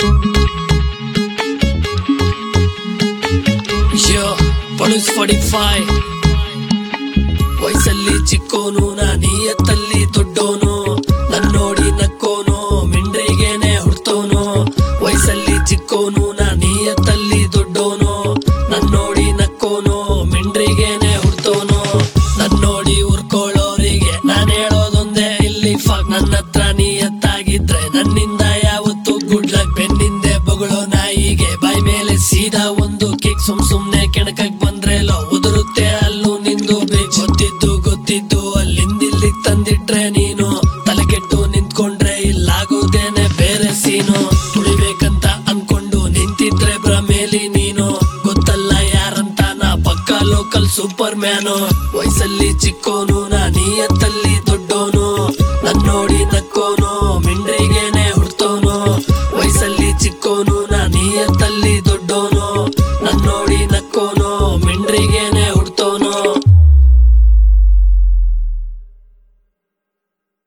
Yo, Police 45 ವಯಸ್ಸಲ್ಲಿ ಚಿಕ್ಕೋನು ನಾನಿಯತ್ತಲ್ಲಿ ದೊಡ್ಡೋನು ನನ್ನೋಡಿ ನಕ್ಕೋನು ಮಿಂಡ್ರಿಗೇನೆ ಹುಡ್ತೋನು ವಯಸ್ಸಲ್ಲಿ ಚಿಕ್ಕೋನು ನಾನಿಯತ್ತಲ್ಲಿ ದೊಡ್ಡೋನು ನನ್ನೋಡಿ ನಕ್ಕೋನು ಮಿಂಡ್ರಿಗೇನೆ ಹುಡ್ತೋನು ನನ್ನೋಡಿ ಉರ್ಕೊಳ್ಳೋರಿಗೆ ನಾನು ಹೇಳೋದೊಂದೇ ಇಲ್ಲಿ ಫಾಕ್ ನನ್ನ ಹತ್ರ ನಿಯತ್ತಾಗಿದ್ರೆ ನನ್ನಿಂದ ಯಾವತ್ತು ಗುಡ್ ಲಕ್ ಬೆನ್ನಿಂದೆ ಬೊಗಳೋ ನಾಯಿಗೆ ಬಾಯ್ ಮೇಲೆ ಸೀದಾ ಒಂದು ಕಿಕ್ ಸುಮ್ನೆ ಕೆಣಕಕ್ ಬಂದ್ರೆ ಲೋ ಉದುರುತ್ತೆ ಅಲ್ಲೂ ನಿಂದು ಗೊತ್ತಿದ್ದು ಅಲ್ಲಿಂದಿಲ್ಲಿ ತಂದಿಟ್ರೆ ನೀನು ತಲೆ ಕೆಟ್ಟು ನಿಂತ್ಕೊಂಡ್ರೆ ಇಲ್ಲಾಗೋದೇನೆ ಬೇರೆ ಸೀನು ತುಳಿಬೇಕಂತ ಅನ್ಕೊಂಡು ನಿಂತಿದ್ರೆ ಭ್ರಮೇಲಿ ನೀನು ಗೊತ್ತಲ್ಲ ಯಾರಂತ ನಾ ಪಕ್ಕ ಲೋಕಲ್ ಸೂಪರ್ ಮ್ಯಾನು ವಯಸ್ಸಲ್ಲಿ ಚಿಕ್ಕೋನು ನಾನಿಯತ್ತಲ್ಲಿ ದೊಡ್ಡೋನು ನನ್ನೋಡಿ ನಕ್ಕೋನು ಮಿಂಡ್ರಿಗೇನೆ ಹುಡ್ತೋನು ವಯಸ್ಸಲ್ಲಿ ಚಿಕ್ಕೋನು ನಾನಿಯತ್ತಲ್ಲಿ